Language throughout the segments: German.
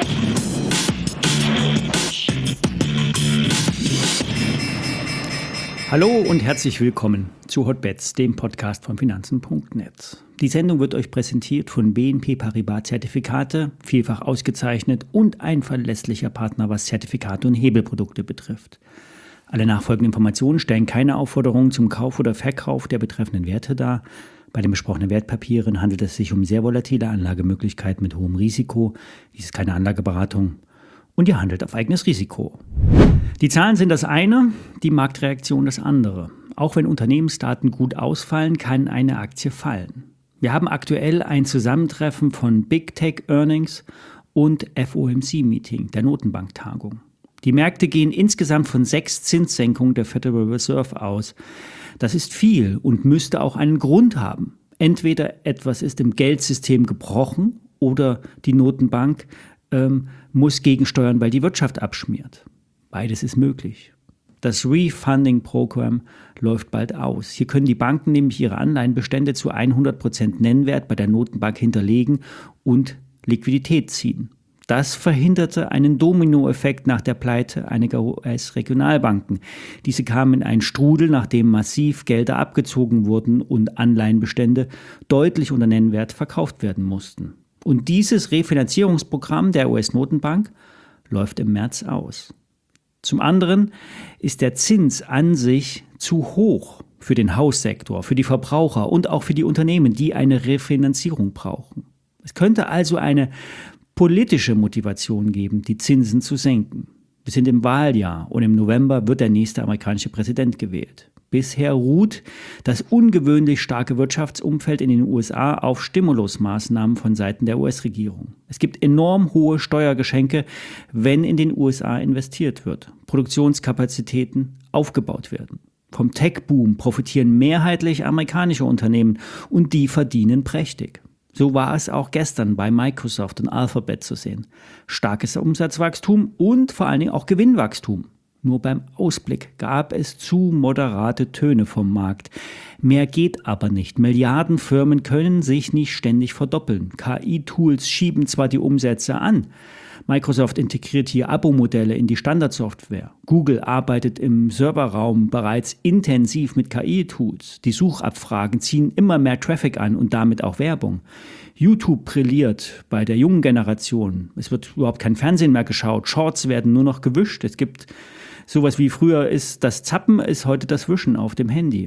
Hallo und herzlich willkommen zu Hotbets, dem Podcast von Finanzen.net. Die Sendung wird euch präsentiert von BNP Paribas Zertifikate, vielfach ausgezeichnet und ein verlässlicher Partner, was Zertifikate und Hebelprodukte betrifft. Alle nachfolgenden Informationen stellen keine Aufforderung zum Kauf oder Verkauf der betreffenden Werte dar. Bei den besprochenen Wertpapieren handelt es sich um sehr volatile Anlagemöglichkeiten mit hohem Risiko. Dies ist keine Anlageberatung und ihr handelt auf eigenes Risiko. Die Zahlen sind das eine, die Marktreaktion das andere. Auch wenn Unternehmensdaten gut ausfallen, kann eine Aktie fallen. Wir haben aktuell ein Zusammentreffen von Big Tech Earnings und FOMC-Meeting, der Notenbanktagung. Die Märkte gehen insgesamt von 6 Zinssenkungen der Federal Reserve aus. Das ist viel und müsste auch einen Grund haben. Entweder etwas ist im Geldsystem gebrochen oder die Notenbank muss gegensteuern, weil die Wirtschaft abschmiert. Beides ist möglich. Das Refunding-Programm läuft bald aus. Hier können die Banken nämlich ihre Anleihenbestände zu 100% Nennwert bei der Notenbank hinterlegen und Liquidität ziehen. Das verhinderte einen Dominoeffekt nach der Pleite einiger US-Regionalbanken. Diese kamen in einen Strudel, nachdem massiv Gelder abgezogen wurden und Anleihenbestände deutlich unter Nennwert verkauft werden mussten. Und dieses Refinanzierungsprogramm der US-Notenbank läuft im März aus. Zum anderen ist der Zins an sich zu hoch für den Haussektor, für die Verbraucher und auch für die Unternehmen, die eine Refinanzierung brauchen. Es könnte also eine politische Motivation geben, die Zinsen zu senken. Wir sind im Wahljahr und im November wird der nächste amerikanische Präsident gewählt. Bisher ruht das ungewöhnlich starke Wirtschaftsumfeld in den USA auf Stimulusmaßnahmen von Seiten der US-Regierung. Es gibt enorm hohe Steuergeschenke, wenn in den USA investiert wird, Produktionskapazitäten aufgebaut werden. Vom Tech-Boom profitieren mehrheitlich amerikanische Unternehmen und die verdienen prächtig. So war es auch gestern bei Microsoft und Alphabet zu sehen. Starkes Umsatzwachstum und vor allen Dingen auch Gewinnwachstum. Nur beim Ausblick gab es zu moderate Töne vom Markt. Mehr geht aber nicht. Milliardenfirmen können sich nicht ständig verdoppeln. KI-Tools schieben zwar die Umsätze an. Microsoft integriert hier Abo-Modelle in die Standardsoftware. Google arbeitet im Serverraum bereits intensiv mit KI-Tools. Die Suchabfragen ziehen immer mehr Traffic an und damit auch Werbung. YouTube brilliert bei der jungen Generation. Es wird überhaupt kein Fernsehen mehr geschaut. Shorts werden nur noch gewischt. Es gibt sowas wie früher ist das Zappen, ist heute das Wischen auf dem Handy.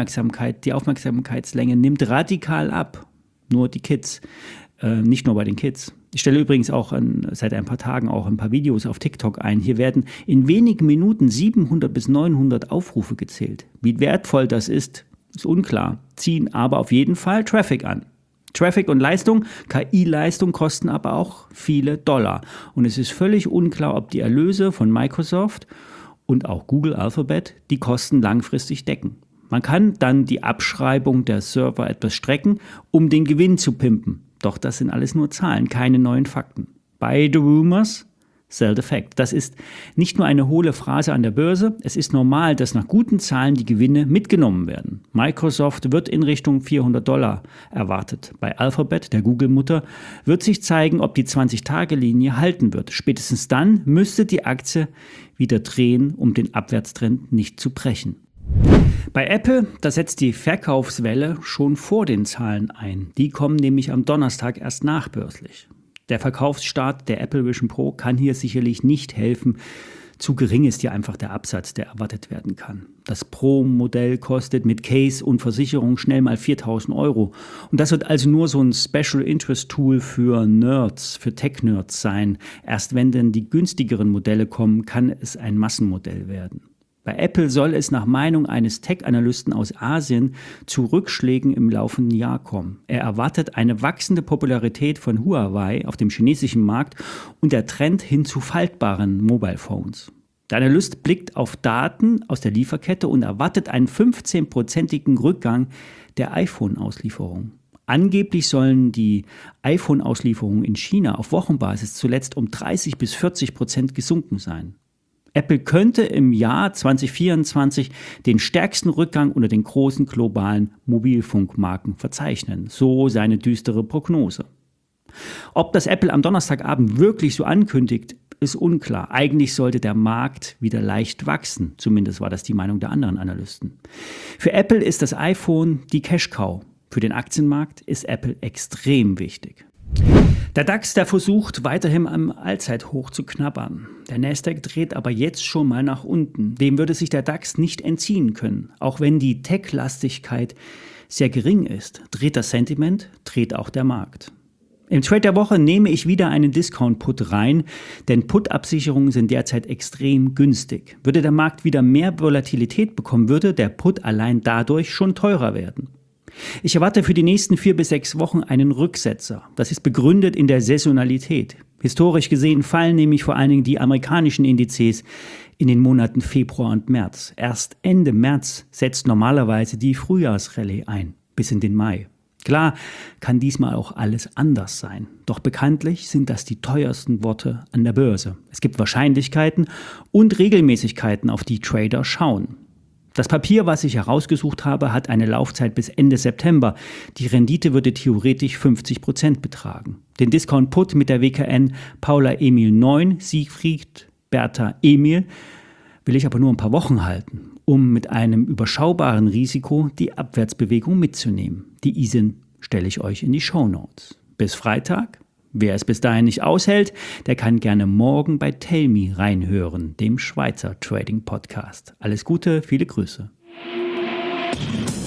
Die Aufmerksamkeitslänge nimmt radikal ab. Nur die Kids, nicht nur bei den Kids. Ich stelle übrigens auch seit ein paar Tagen auch ein paar Videos auf TikTok ein. Hier werden in wenigen Minuten 700 bis 900 Aufrufe gezählt. Wie wertvoll das ist unklar, ziehen aber auf jeden Fall Traffic an. Traffic und Leistung, KI-Leistung kosten aber auch viele Dollar. Und es ist völlig unklar, ob die Erlöse von Microsoft und auch Google Alphabet die Kosten langfristig decken. Man kann dann die Abschreibung der Server etwas strecken, um den Gewinn zu pimpen. Doch das sind alles nur Zahlen, keine neuen Fakten. Buy the rumors, sell the fact. Das ist nicht nur eine hohle Phrase an der Börse, es ist normal, dass nach guten Zahlen die Gewinne mitgenommen werden. Microsoft wird in Richtung $400 erwartet. Bei Alphabet, der Google-Mutter, wird sich zeigen, ob die 20-Tage-Linie halten wird. Spätestens dann müsste die Aktie wieder drehen, um den Abwärtstrend nicht zu brechen. Bei Apple, da setzt die Verkaufswelle schon vor den Zahlen ein. Die kommen nämlich am Donnerstag erst nachbörslich. Der Verkaufsstart der Apple Vision Pro kann hier sicherlich nicht helfen. Zu gering ist hier einfach der Absatz, der erwartet werden kann. Das Pro-Modell kostet mit Case und Versicherung schnell mal 4.000 €. Und das wird also nur so ein Special Interest Tool für Nerds, für Tech-Nerds sein. Erst wenn denn die günstigeren Modelle kommen, kann es ein Massenmodell werden. Bei Apple soll es nach Meinung eines Tech-Analysten aus Asien zu Rückschlägen im laufenden Jahr kommen. Er erwartet eine wachsende Popularität von Huawei auf dem chinesischen Markt und der Trend hin zu faltbaren Mobile Phones. Der Analyst blickt auf Daten aus der Lieferkette und erwartet einen 15-prozentigen Rückgang der iPhone-Auslieferung. Angeblich sollen die iPhone-Auslieferungen in China auf Wochenbasis zuletzt um 30-40% gesunken sein. Apple könnte im Jahr 2024 den stärksten Rückgang unter den großen globalen Mobilfunkmarken verzeichnen, so seine düstere Prognose. Ob das Apple am Donnerstagabend wirklich so ankündigt, ist unklar. Eigentlich sollte der Markt wieder leicht wachsen. Zumindest war das die Meinung der anderen Analysten. Für Apple ist das iPhone die Cash-Cow. Für den Aktienmarkt ist Apple extrem wichtig. Der DAX, der versucht weiterhin am Allzeithoch zu knabbern. Der Nasdaq dreht aber jetzt schon mal nach unten. Dem würde sich der DAX nicht entziehen können. Auch wenn die Tech-Lastigkeit sehr gering ist, dreht das Sentiment, dreht auch der Markt. Im Trade der Woche nehme ich wieder einen Discount-Put rein, denn Put-Absicherungen sind derzeit extrem günstig. Würde der Markt wieder mehr Volatilität bekommen, würde der Put allein dadurch schon teurer werden. Ich erwarte für die nächsten 4 bis 6 Wochen einen Rücksetzer. Das ist begründet in der Saisonalität. Historisch gesehen fallen nämlich vor allen Dingen die amerikanischen Indizes in den Monaten Februar und März. Erst Ende März setzt normalerweise die Frühjahrsrallye ein, bis in den Mai. Klar kann diesmal auch alles anders sein, doch bekanntlich sind das die teuersten Worte an der Börse. Es gibt Wahrscheinlichkeiten und Regelmäßigkeiten, auf die Trader schauen. Das Papier, was ich herausgesucht habe, hat eine Laufzeit bis Ende September. Die Rendite würde theoretisch 50% betragen. Den Discount-Put mit der WKN Paula Emil 9, Siegfried Bertha Emil will ich aber nur ein paar Wochen halten, um mit einem überschaubaren Risiko die Abwärtsbewegung mitzunehmen. Die ISIN stelle ich euch in die Shownotes. Bis Freitag. Wer es bis dahin nicht aushält, der kann gerne morgen bei Tell Me reinhören, dem Schweizer Trading Podcast. Alles Gute, viele Grüße.